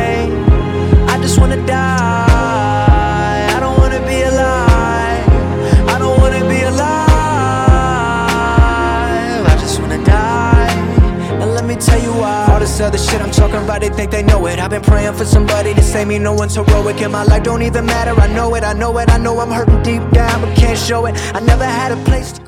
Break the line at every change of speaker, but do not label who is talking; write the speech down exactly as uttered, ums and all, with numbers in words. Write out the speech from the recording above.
die. I just wanna die. I don't wanna be alive. I don't wanna be alive. I just wanna die. Now let me tell you why. All this other shit I'm talking about, they think they know it. I've been praying for somebody to save me, no one's heroic. And my life don't even matter, I know it, I know it. I know I'm hurting deep down, but can't show it. I never had a place to